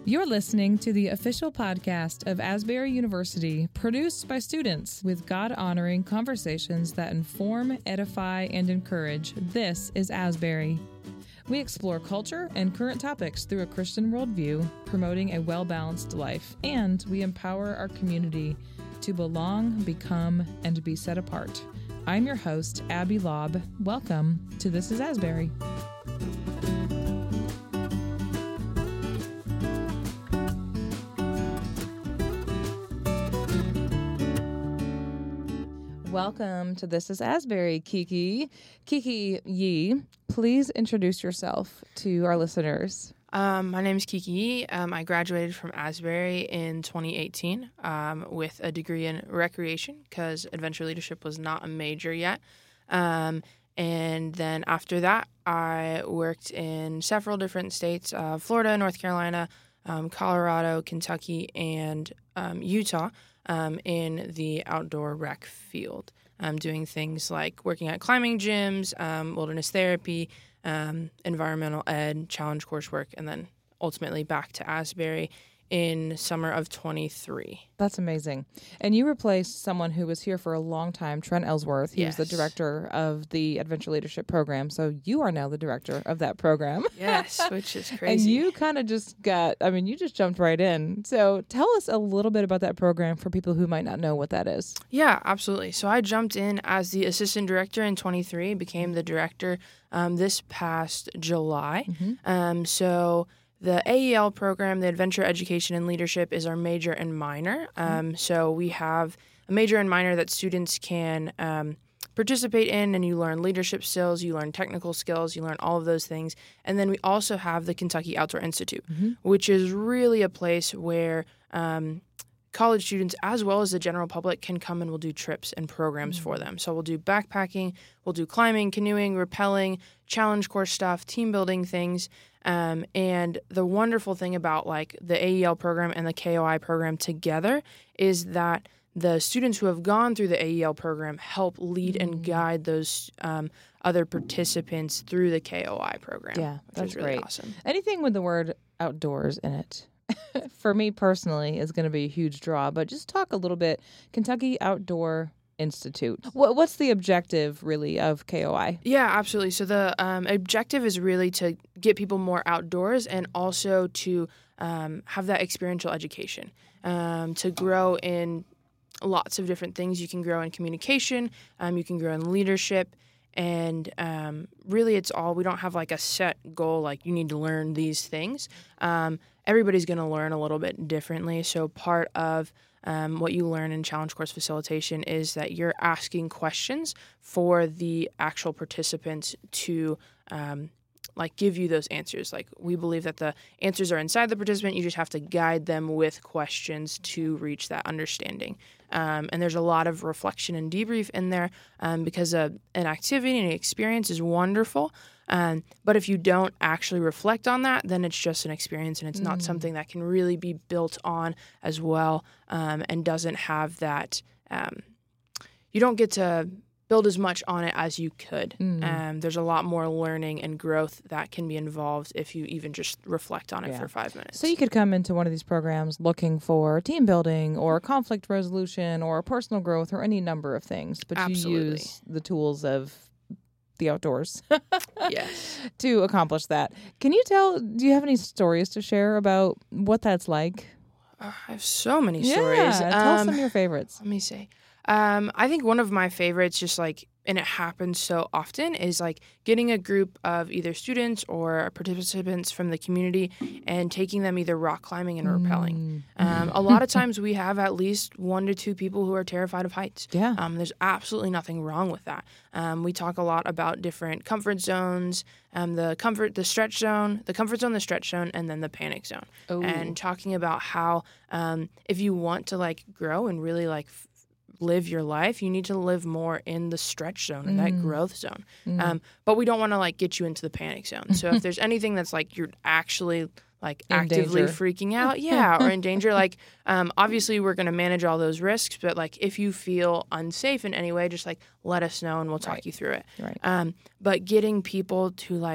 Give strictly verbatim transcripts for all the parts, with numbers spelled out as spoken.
You're listening to the official podcast of Asbury University, produced by students with God-honoring conversations that inform, edify, and encourage. This is Asbury. We explore culture and current topics through a Christian worldview, promoting a well-balanced life, and we empower our community to belong, become, and be set apart. I'm your host, Abby Lobb. Welcome to This is Asbury. Welcome to This is Asbury, Kiki. Kiki Yee, please introduce yourself to our listeners. Um, my name is Kiki Yee. Um, I graduated from Asbury in twenty eighteen um, with a degree in recreation because adventure leadership was not a major yet. Um, and then after that, I worked in several different states, uh, Florida, North Carolina, um, Colorado, Kentucky, and um, Utah. Um, in the outdoor rec field, um, doing things like working at climbing gyms, um, wilderness therapy, um, environmental ed, challenge coursework, and then ultimately back to Asbury in summer of twenty-three. That's amazing. And you replaced someone who was here for a long time, Trent Ellsworth. He Yes. was the director of the Adventure Leadership Program. So you are now the director of that program. Yes, which is crazy. And you kind of just got, I mean, you just jumped right in. So tell us a little bit about that program for people who might not know what that is. Yeah, absolutely. So I jumped in as the assistant director in twenty-three, became the director um, this past July. Mm-hmm. Um, so the A E L program, the Adventure Education and Leadership, is our major and minor. Um, so we have a major and minor that students can um, participate in, and you learn leadership skills, you learn technical skills, you learn all of those things. And then we also have the Kentucky Outdoor Institute, Mm-hmm. which is really a place where um, college students, as well as the general public, can come and we'll do trips and programs for them. So we'll do backpacking, we'll do climbing, canoeing, rappelling, challenge course stuff, team building things. Um, and the wonderful thing about like the A E L program and the K O I program together is that the students who have gone through the A E L program help lead and guide those um, other participants through the K O I program. Yeah, which that's is really great. awesome. Anything with the word outdoors in it, for me personally, is going to be a huge draw. But just talk a little bit, Kentucky Outdoor Institute. What, what's the objective, really, of K O I? Yeah, absolutely. So the um, objective is really to get people more outdoors and also to um, have that experiential education, um, to grow in lots of different things. You can grow in communication, um, you can grow in leadership, and um, really it's all, we don't have like a set goal, like you need to learn these things. Um, everybody's going to learn a little bit differently. So part of Um, what you learn in challenge course facilitation is that you're asking questions for the actual participants to um, like give you those answers. Like we believe that the answers are inside the participant. You just have to guide them with questions to reach that understanding. Um, and there's a lot of reflection and debrief in there um, because uh, an activity and an experience is wonderful. Um, but if you don't actually reflect on that, then it's just an experience and it's Mm. not something that can really be built on as well um, and doesn't have that, um, you don't get to build as much on it as you could. Mm. Um, there's a lot more learning and growth that can be involved if you even just reflect on it Yeah. for five minutes. So you could come into one of these programs looking for team building or conflict resolution or personal growth or any number of things, but Absolutely. you use the tools of the outdoors Yes. to accomplish that. Can you tell, do you have any stories to share about what that's like? Uh, I have so many Yeah, stories. tell us Um, some of your favorites. Let me see. Um, I think one of my favorites, just like, and it happens so often, is like getting a group of either students or participants from the community and taking them either rock climbing and rappelling. Mm. Um, a lot of times we have at least one to two people who are terrified of heights. Yeah. Um, there's absolutely nothing wrong with that. Um, we talk a lot about different comfort zones, um, the comfort, the stretch zone, the comfort zone, the stretch zone, and then the panic zone. Oh. And talking about how um, if you want to like grow and really like f- live your life, you need to live more in the stretch zone and that Mm. growth zone. Mm. Um, but we don't want to like get you into the panic zone. So if there's anything that's like you're actually like In actively danger. freaking out, yeah, or in danger, like um, obviously we're going to manage all those risks. But like if you feel unsafe in any way, just like let us know and we'll talk Right. you through it. Right. Um, but getting people to like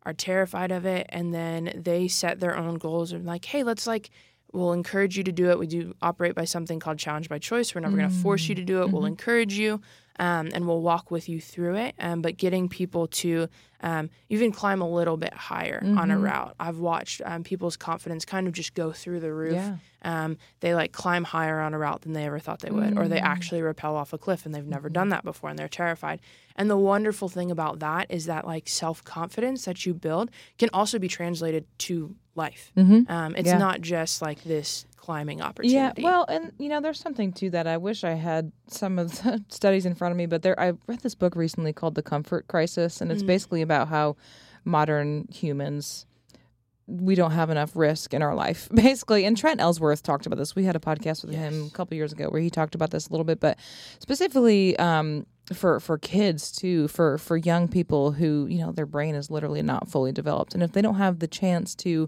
are terrified of it, and then they set their own goals and like, hey, let's like, we'll encourage you to do it. We do operate by something called challenge by choice. We're never mm. going to force you to do it. Mm-hmm. We'll encourage you, um, and we'll walk with you through it. Um, but getting people to um, even climb a little bit higher mm-hmm. on a route. I've watched um, people's confidence kind of just go through the roof. Yeah. Um, they like climb higher on a route than they ever thought they would, mm. or they actually rappel off a cliff and they've never mm-hmm. done that before and they're terrified. And the wonderful thing about that is that like self-confidence that you build can also be translated to life. Mm-hmm. Um, it's yeah. not just like this climbing opportunity. Yeah, well, and you know, there's something to that. I wish I had some of the studies in front of me, but there I read this book recently called The Comfort Crisis, and it's mm. basically about how modern humans, we don't have enough risk in our life, basically. And Trent Ellsworth talked about this. We had a podcast with yes. him a couple years ago where he talked about this a little bit, but specifically um, for for kids too, for for young people who, you know, their brain is literally not fully developed, and if they don't have the chance to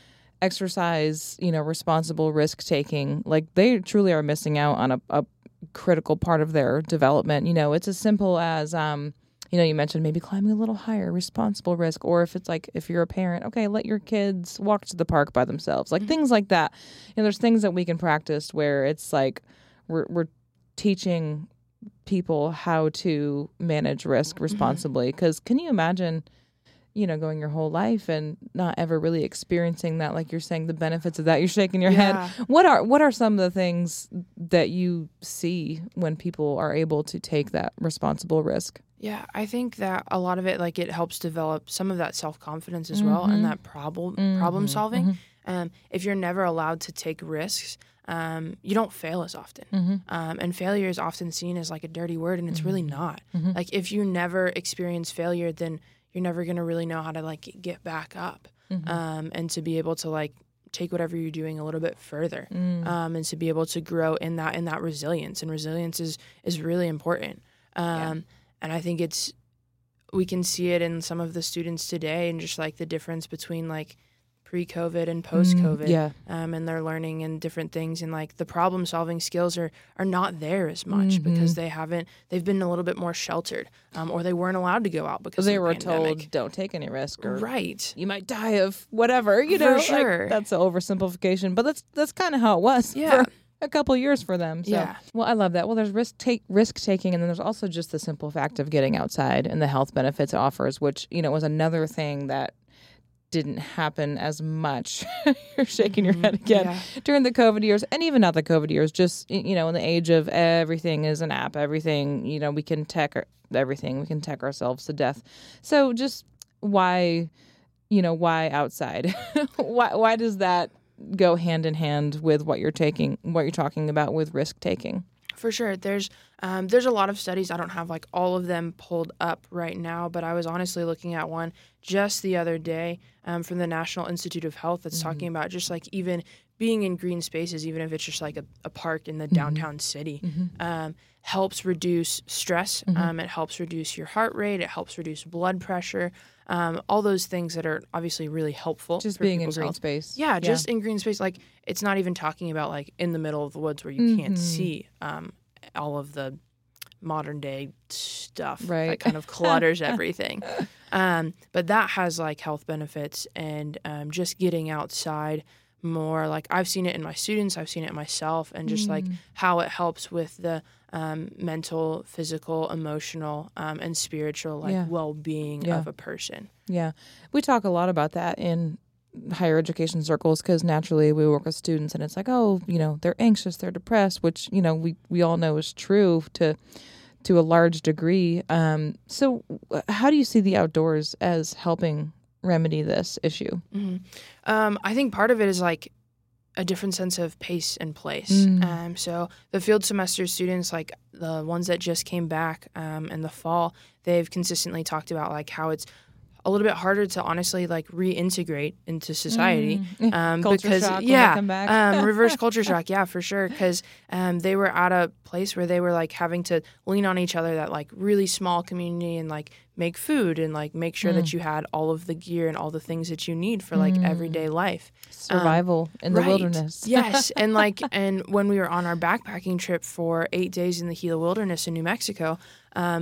exercise, you know, responsible risk taking, like they truly are missing out on a, a critical part of their development. You know, it's as simple as um, you know, you mentioned maybe climbing a little higher, responsible risk, or if it's like, if you're a parent, okay, let your kids walk to the park by themselves, like mm-hmm. things like that. You know, there's things that we can practice where it's like we're we're teaching people how to manage risk responsibly. Because can you imagine, you know, going your whole life and not ever really experiencing that, like you're saying, the benefits of that? You're shaking your yeah. head. What are what are some of the things that you see when people are able to take that responsible risk? Yeah, I think that a lot of it, like, it helps develop some of that self-confidence as mm-hmm. well, and that problem mm-hmm. problem solving. Mm-hmm. Um, if you're never allowed to take risks, um, you don't fail as often. Mm-hmm. Um, and failure is often seen as like a dirty word, and it's mm-hmm. really not. Mm-hmm. Like, if you never experience failure, then you're never going to really know how to like get back up mm-hmm. um, and to be able to like take whatever you're doing a little bit further mm. um, and to be able to grow in that in that resilience. And resilience is is really important. Um, yeah. And I think it's, we can see it in some of the students today and just like the difference between like pre-COVID and post-COVID. Mm, yeah. Um, and they're learning and different things, and like the problem solving skills are, are not there as much mm-hmm. because they haven't, they've been a little bit more sheltered um, or they weren't allowed to go out because they of the were pandemic. told don't take any risk, or right. you might die of whatever, you know. For sure. Like, that's an oversimplification, but that's, that's kind of how it was. Yeah. For a couple years for them. So. Yeah. Well, I love that. Well, there's risk take risk taking, and then there's also just the simple fact of getting outside and the health benefits it offers, which, you know, was another thing that didn't happen as much. You're shaking mm-hmm. your head again. Yeah. During the COVID years, and even not the COVID years, just, you know, in the age of everything is an app, everything, you know, we can tech our, everything, we can tech ourselves to death. So just why, you know, why outside? why why does that go hand in hand with what you're taking, what you're talking about with risk taking? For sure. There's um, there's a lot of studies. I don't have like all of them pulled up right now, but I was honestly looking at one just the other day um, from the National Institute of Health that's mm-hmm. talking about just like even being in green spaces, even if it's just like a, a park in the mm-hmm. downtown city, mm-hmm. um, helps reduce stress. Mm-hmm. Um, it helps reduce your heart rate. It helps reduce blood pressure. Um, all those things that are obviously really helpful. Just for being in green health. space. Yeah, yeah, just in green space. Like, it's not even talking about like in the middle of the woods where you mm-hmm. can't see um, all of the modern day stuff right. that kind of clutters everything. Um, but that has like health benefits, and um, just getting outside more. Like, I've seen it in my students, I've seen it in myself, and just mm. like how it helps with the um, mental, physical, emotional, um, and spiritual like yeah. well-being yeah. of a person. Yeah, we talk a lot about that in higher education circles, because naturally we work with students, and it's like, oh, you know, they're anxious, they're depressed, which, you know, we we all know is true to to a large degree. Um, so, how do you see the outdoors as helping remedy this issue? Mm-hmm. Um, I think part of it is like a different sense of pace and place. Mm. Um, so the field semester students, like the ones that just came back um, in the fall, they've consistently talked about like how it's a little bit harder to honestly like reintegrate into society mm. um, culture because shock yeah, when they come back. um, reverse culture shock, yeah, for sure. Because um, they were at a place where they were like having to lean on each other, that like really small community, and like make food and like make sure mm. that you had all of the gear and all the things that you need for like mm. everyday life, survival um, in the right. wilderness. Yes, and like and when we were on our backpacking trip for eight days in the Gila Wilderness in New Mexico. Um,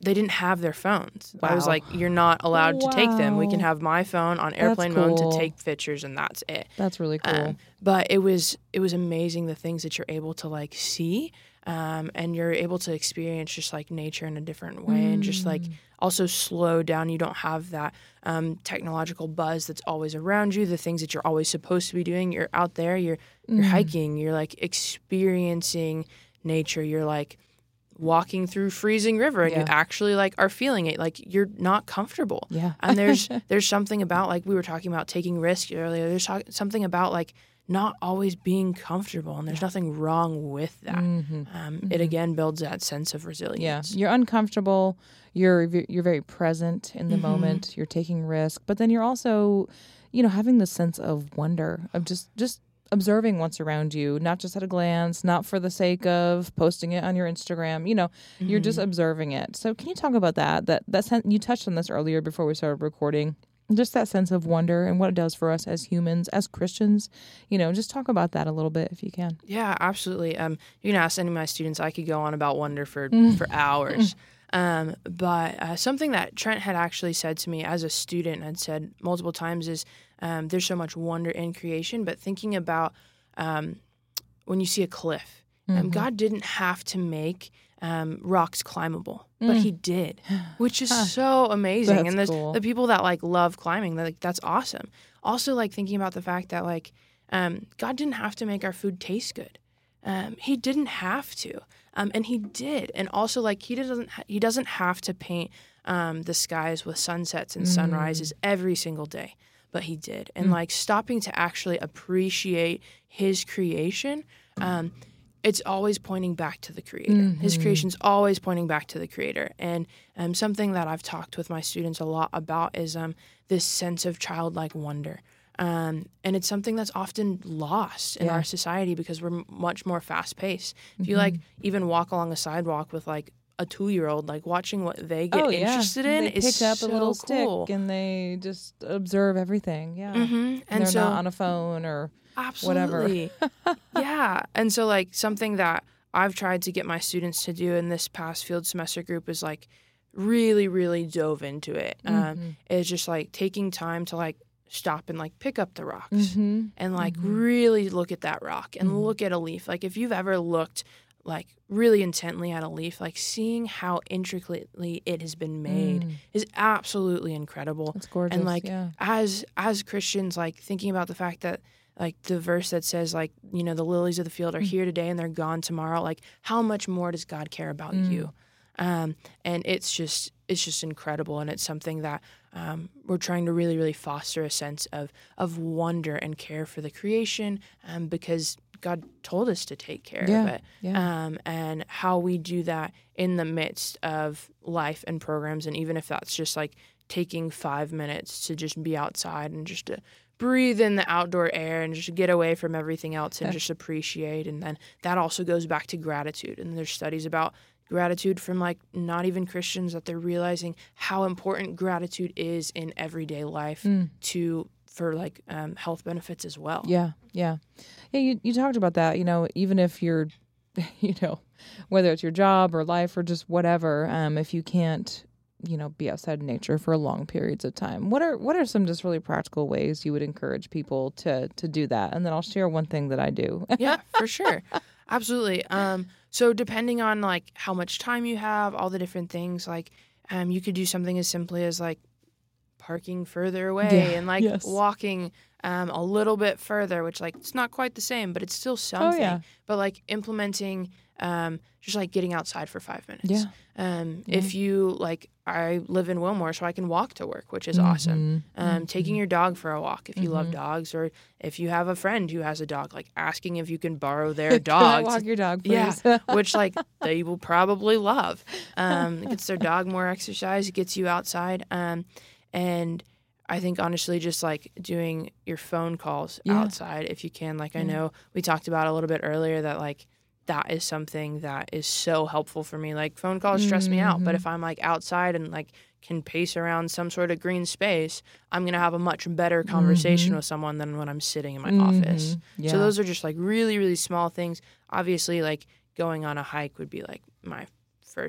they didn't have their phones. Wow. I was like, you're not allowed to take them. We can Wow. have my phone on airplane mode cool. to take pictures, and that's it. That's really cool. Um, but it was it was amazing the things that you're able to like see, um, and you're able to experience just like nature in a different way, mm. and just like also slow down. You don't have that um, technological buzz that's always around you. The things that you're always supposed to be doing, you're out there. You're you're mm. hiking. You're like experiencing nature. You're like walking through freezing river, and yeah. you actually like are feeling it. Like you're not comfortable. Yeah. And there's there's something about, like we were talking about taking risks earlier. There's talk, something about like not always being comfortable, and there's yeah. nothing wrong with that. Mm-hmm. Um, mm-hmm. It again builds that sense of resilience. Yeah, you're uncomfortable. You're you're very present in the mm-hmm. moment. You're taking risk, but then you're also, you know, having the sense of wonder of just just. observing what's around you, not just at a glance, not for the sake of posting it on your Instagram. You know, mm-hmm. you're just observing it. So can you talk about that? That that sen- you touched on this earlier before we started recording. Just that sense of wonder and what it does for us as humans, as Christians. You know, just talk about that a little bit if you can. Yeah, absolutely. Um, you can ask any of my students. I could go on about wonder for for hours. Um, but uh, something that Trent had actually said to me as a student, had said multiple times, is um, there's so much wonder in creation, but thinking about um, when you see a cliff, mm-hmm. um, God didn't have to make um, rocks climbable, mm. but he did, which is so amazing. That's and there's cool. the people that like love climbing, they're like, that's awesome. Also, like thinking about the fact that like um, God didn't have to make our food taste good. Um, he didn't have to. Um, and he did. And also, like, he doesn't ha- he doesn't have to paint um, the skies with sunsets and mm. sunrises every single day, but he did. And, mm. like, stopping to actually appreciate his creation, um, it's always pointing back to the creator. Mm-hmm. His creation's always pointing back to the creator. And um, something that I've talked with my students a lot about is um, this sense of childlike wonder. Um, and it's something that's often lost in yeah. our society because we're m- much more fast-paced. Mm-hmm. If you, like, even walk along a sidewalk with, like, a two-year-old, like, watching what they get oh, yeah. interested in they is pick up so a little cool. stick and they just observe everything. Yeah. Mm-hmm. And, and they're so, not on a phone or absolutely. whatever. Yeah. And so, like, something that I've tried to get my students to do in this past field semester group is, like, really, really dove into it. Mm-hmm. Um, is just, like, taking time to, like, stop and like pick up the rocks mm-hmm. and like mm-hmm. really look at that rock and mm-hmm. look at a leaf. Like if you've ever looked like really intently at a leaf, like seeing how intricately it has been made mm. is absolutely incredible. It's gorgeous. And like yeah. as as Christians, like thinking about the fact that like the verse that says like, you know, the lilies of the field are mm. here today and they're gone tomorrow. Like how much more does God care about mm. you? Um, and it's just it's just incredible, and it's something that um, we're trying to really, really foster a sense of of wonder and care for the creation, um, because God told us to take care yeah, of it. Yeah. Um, and how we do that in the midst of life and programs, and even if that's just like taking five minutes to just be outside and just to breathe in the outdoor air and just get away from everything else and just appreciate. And then that also goes back to gratitude. And there's studies about gratitude from like not even Christians, that they're realizing how important gratitude is in everyday life mm. to for like um, health benefits as well. Yeah, yeah. Yeah, you, you talked about that, you know, even if you're, you know, whether it's your job or life or just whatever, um, if you can't, you know, be outside in nature for long periods of time, what are what are some just really practical ways you would encourage people to to do that? And then I'll share one thing that I do. Yeah, for sure. Absolutely. Um, so depending on like how much time you have, all the different things, like um, you could do something as simply as like parking further away yeah, and like yes. walking um, a little bit further, which like it's not quite the same, but it's still something. Oh, yeah. But like implementing um, just like getting outside for five minutes. Yeah. Um, yeah. If you like, I live in Wilmore, so I can walk to work, which is mm-hmm. awesome. Um, mm-hmm. Taking your dog for a walk if you mm-hmm. love dogs, or if you have a friend who has a dog, like asking if you can borrow their dog. Can I walk your dog, please? Yeah, which like they will probably love. Um, it gets their dog more exercise. It gets you outside. Um, and I think honestly, just like doing your phone calls yeah. outside if you can. Like yeah. I know we talked about a little bit earlier that like that is something that is so helpful for me. Like phone calls stress mm-hmm. me out, but if I'm like outside and like can pace around some sort of green space, I'm going to have a much better conversation mm-hmm. with someone than when I'm sitting in my mm-hmm. office. Yeah. So those are just like really, really small things. Obviously, like going on a hike would be like my first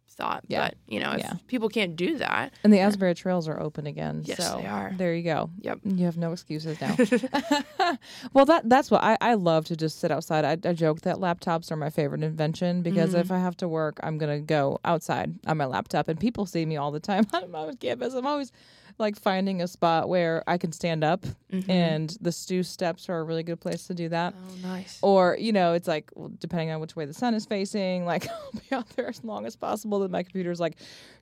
thought. Yeah. But, you know, if Yeah. people can't do that. And the Asbury trails are open again. Yes, so they are. There you go. Yep. You have no excuses now. Well, that that's what I, I love to just sit outside. I, I joke that laptops are my favorite invention because Mhm. if I have to work, I'm going to go outside on my laptop. And people see me all the time on my campus. I'm always like finding a spot where I can stand up, Mhm. and the stew steps are a really good place to do that. Oh, nice. Or, you know, it's like, well, depending on which way the sun is facing, like, I'll be out there as long as possible. That my computer's like,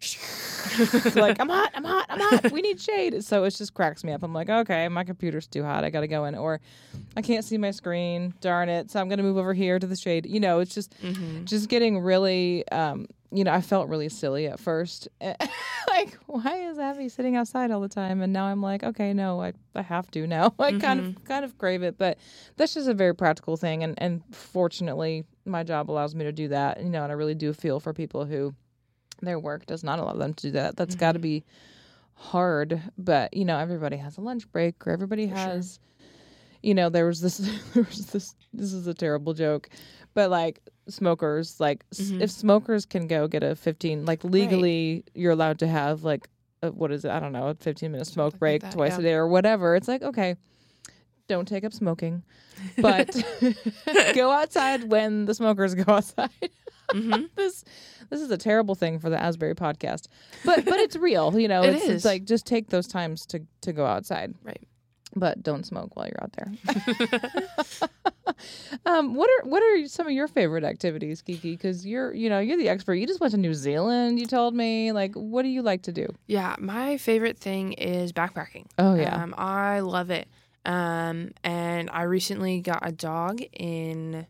like, I'm hot, I'm hot, I'm hot. We need shade. So it just cracks me up. I'm like, okay, my computer's too hot. I got to go in. Or I can't see my screen. Darn it. So I'm going to move over here to the shade. You know, it's just, Mhm. just getting really, um, you know, I felt really silly at first. Like, why is Abby sitting outside all the time? And now I'm like, okay, no, I, I have to now. I kind of kind of crave it, but that's just a very practical thing. And, and fortunately, my job allows me to do that. You know, and I really do feel for people who their work does not allow them to do that. That's got to be hard. But, you know, everybody has a lunch break, or everybody For sure. has, you know, there was this, there was this, this is a terrible joke, but like, smokers, like s- Mhm. if smokers can go get a fifteen, like legally you're allowed to have like a, what is it, I don't know, a fifteen minute smoke Something like break that, twice yeah. a day or whatever. It's like, okay, don't take up smoking, but go outside when the smokers go outside. Mhm. this this is a terrible thing for the Asbury podcast, but but it's real, you know. It it's, is. it's like, just take those times to to go outside, Right. but don't smoke while you're out there. um, what are what are some of your favorite activities, Kiki? Because you're you know you're the expert. You just went to New Zealand. You told me, like, what do you like to do? Yeah, my favorite thing is backpacking. Oh yeah, Um, I love it. Um, and I recently got a dog in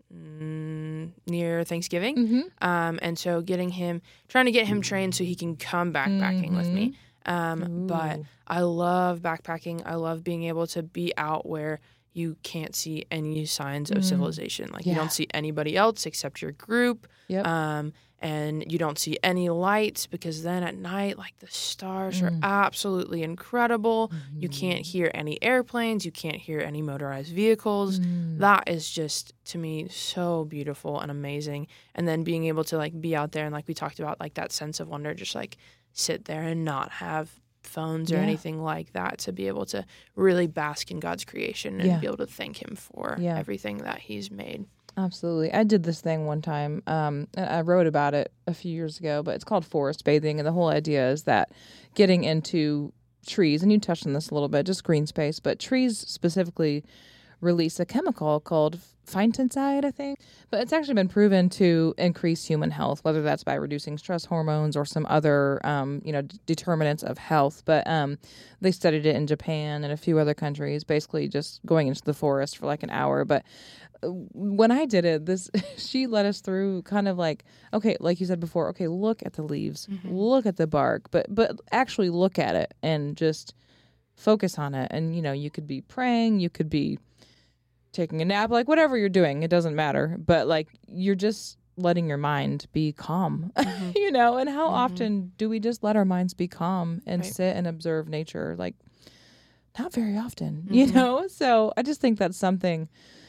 mm, near Thanksgiving. mm-hmm. Um, and so getting him, trying to get him trained so he can come backpacking with me. Um, but Ooh. I love backpacking. I love being able to be out where you can't see any signs of Mm. civilization. Like you Yeah. don't see anybody else except your group. Yep. Um, and you don't see any lights because then at night, like the stars are Mm. absolutely incredible. You can't hear any airplanes. You can't hear any motorized vehicles. Mm. That is just, to me, so beautiful and amazing. And then being able to like be out there and like we talked about, like that sense of wonder, just like sit there and not have phones or Yeah. anything like that, to be able to really bask in God's creation and Yeah. be able to thank him for Yeah. everything that he's made. Absolutely. I did this thing one time. Um, and I wrote about it a few years ago, but it's called forest bathing. And the whole idea is that getting into trees, and you touched on this a little bit, just green space, but trees specifically release a chemical called phytoncide, I think. But it's actually been proven to increase human health, whether that's by reducing stress hormones or some other, um, you know, d- determinants of health. But um, they studied it in Japan and a few other countries, basically just going into the forest for like an hour. But when I did it, this she led us through kind of like, okay, like you said before, okay, look at the leaves, Mhm. look at the bark, but but actually look at it and just focus on it. And you know, you could be praying, you could be taking a nap, like whatever you're doing, it doesn't matter. But like you're just letting your mind be calm, Mhm. you know. And how Mhm. often do we just let our minds be calm and Right. sit and observe nature? Like not very often, you Mhm. know. So I just think that's something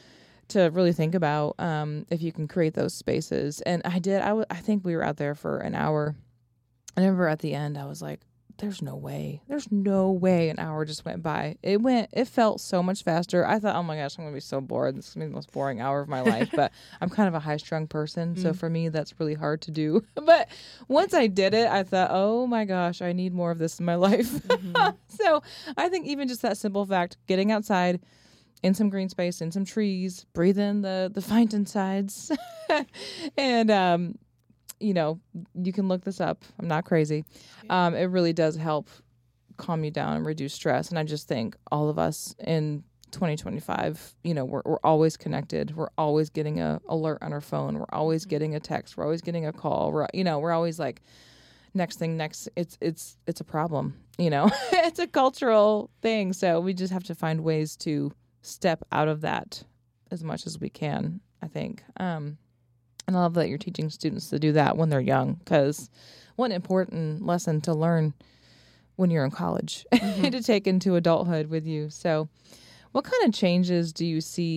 to really think about, um, if you can create those spaces. And I did. I, w- I think we were out there for an hour. I remember at the end, I was like, "There's no way. There's no way an hour just went by. It went. It felt so much faster. I thought, oh my gosh, I'm gonna be so bored. This is gonna be the most boring hour of my life." But I'm kind of a high strung person, so Mm. for me, that's really hard to do. But once I did it, I thought, oh my gosh, I need more of this in my life. Mhm. So I think even just that simple fact, getting outside in some green space, in some trees, breathe in the the phytoncides, and um, you know, you can look this up. I'm not crazy. Um, it really does help calm you down and reduce stress. And I just think all of us in twenty twenty-five, you know, we're we're always connected. We're always getting a alert on our phone. We're always getting a text. We're always getting a call. We're you know, we're always like, next thing next. It's it's it's a problem. You know, it's a cultural thing. So we just have to find ways to step out of that as much as we can, I think. Um, and I love that you're teaching students to do that when they're young, because what an important lesson to learn when you're in college Mhm. to take into adulthood with you. So what kind of changes do you see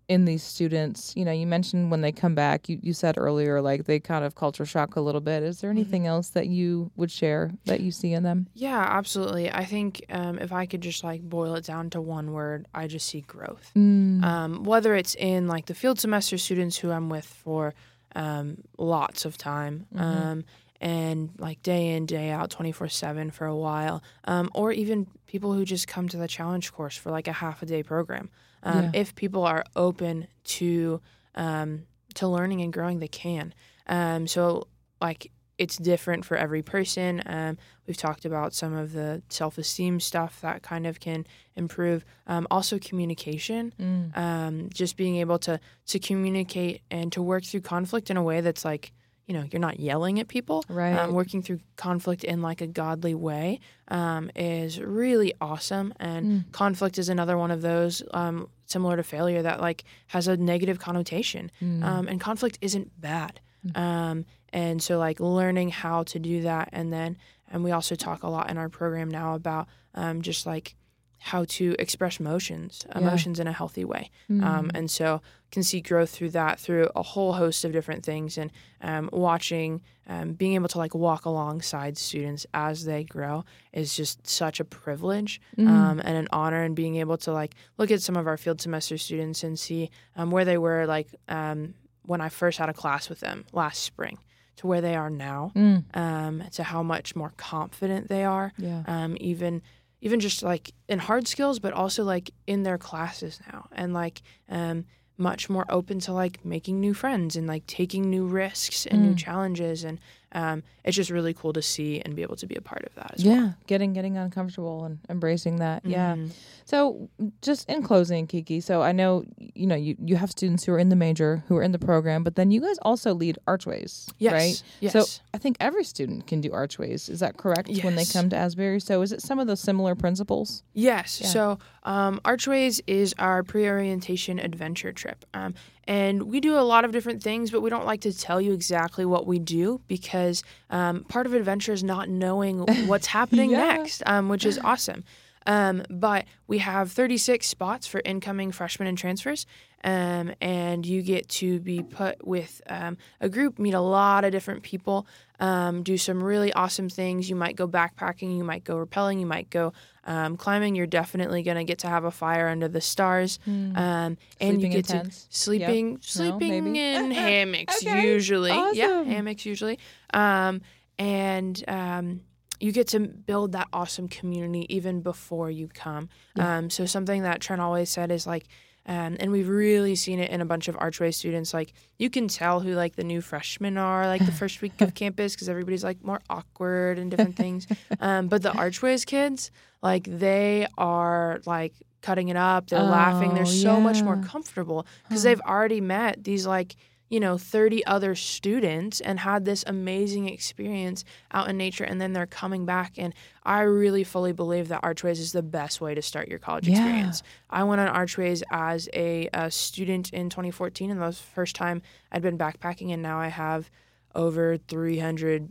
in these students? You know, you mentioned when they come back, you, you said earlier, like they kind of culture shock a little bit. Is there anything mm-hmm. else that you would share that you see in them? Yeah, absolutely. I think um, if I could just like boil it down to one word, I just see growth. Mm. Um, whether it's in like the field semester students who I'm with for um, lots of time, mm-hmm. um, and like day in, day out, twenty-four seven for a while, um, or even people who just come to the challenge course for like a half a day program. Um, yeah. If people are open to um, to learning and growing, they can. Um, so like it's different for every person. Um, we've talked about some of the self-esteem stuff that kind of can improve. Um, also communication, mm. um, just being able to to communicate and to work through conflict in a way that's like, you know, you're not yelling at people. Right. Um, working through conflict in like a godly way um, is really awesome. And mm. conflict is another one of those, um, similar to failure, that like has a negative connotation. Mm. Um, and conflict isn't bad. Mm. Um, and so like learning how to do that. And then, and we also talk a lot in our program now about um, just like how to express emotions, emotions yeah. in a healthy way. Mm. Um, and so can see growth through that, through a whole host of different things, and um, watching, um, being able to like walk alongside students as they grow is just such a privilege mm. um, and an honor, and being able to like look at some of our field semester students and see um, where they were like um, when I first had a class with them last spring to where they are now, mm. um, to how much more confident they are, yeah. um, even even just like in hard skills, but also like in their classes now, and like um, much more open to like making new friends and like taking new risks and mm. new challenges. And um, it's just really cool to see and be able to be a part of that as yeah, well. Yeah, getting getting uncomfortable and embracing that. Mm-hmm. Yeah. So just in closing, Kiki, so I know, you know, you, you have students who are in the major, who are in the program, but then you guys also lead Archways, yes. right? Yes. So I think every student can do Archways. Is that correct? Yes. When they come to Asbury? So is it some of those similar principles? Yes. Yeah. So um, Archways is our pre-orientation adventure trip. Um, and we do a lot of different things, but we don't like to tell you exactly what we do, because um, part of adventure is not knowing what's happening yeah. next, um, which is awesome. Um, but we have thirty-six spots for incoming freshmen and transfers, um, and you get to be put with um, a group, meet a lot of different people, um, do some really awesome things. You might go backpacking, you might go rappelling, you might go um, climbing. You're definitely going to get to have a fire under the stars, mm. um, and sleeping you get in to sleeping yep. sleeping no, in hammocks okay. usually. Awesome. Yeah, hammocks usually, um, and um, you get to build that awesome community even before you come. Yeah. Um, so something that Trent always said is like, um, and we've really seen it in a bunch of Archway students, like you can tell who like the new freshmen are, like the first week of campus, because everybody's like more awkward and different things. Um, but the Archways kids, like they are like cutting it up. They're oh, laughing. They're so yeah. much more comfortable because huh. they've already met these like, you know, thirty other students and had this amazing experience out in nature, and then they're coming back. And I really fully believe that Archways is the best way to start your college yeah. experience. I went on Archways as a, a student in twenty fourteen, and that was the first time I'd been backpacking, and now I have over three hundred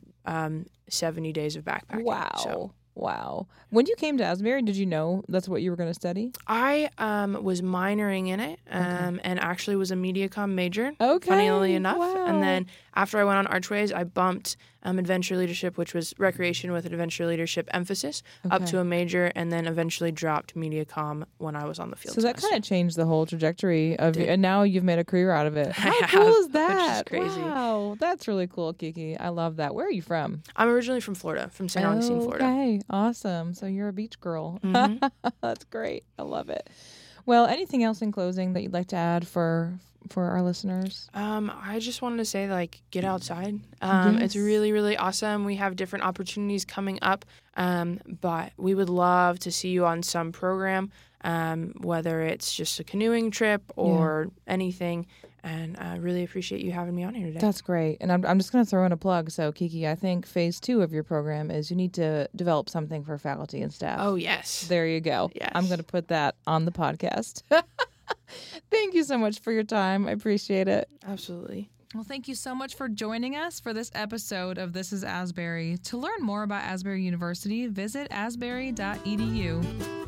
seventy days of backpacking. Wow. So. Wow. When you came to Asbury, did you know that's what you were going to study? I um, was minoring in it um, okay. and actually was a MediaCom major, okay. funnily enough. Wow. And then after I went on Archways, I bumped um, Adventure Leadership, which was recreation with an Adventure Leadership emphasis, okay. up to a major, and then eventually dropped MediaCom when I was on the field So semester. that kind of changed the whole trajectory of Did. it, and now you've made a career out of it. How I cool have, is that? Which is crazy. Wow, that's really cool, Kiki. I love that. Where are you from? I'm originally from Florida, from Saint Augustine, Florida. Okay, awesome. So you're a beach girl. Mm-hmm. That's great. I love it. Well, anything else in closing that you'd like to add for for our listeners? Um, I just wanted to say, like, get outside. Um, yes. It's really, really awesome. We have different opportunities coming up, um, but we would love to see you on some program, um, whether it's just a canoeing trip or yeah. anything. And I really appreciate you having me on here today. That's great. And I'm I'm just going to throw in a plug. So, Kiki, I think phase two of your program is you need to develop something for faculty and staff. Oh, yes. There you go. Yes. I'm going to put that on the podcast. Thank you so much for your time. I appreciate it. Absolutely. Well, thank you so much for joining us for this episode of This is Asbury. To learn more about Asbury University, visit asbury dot e d u.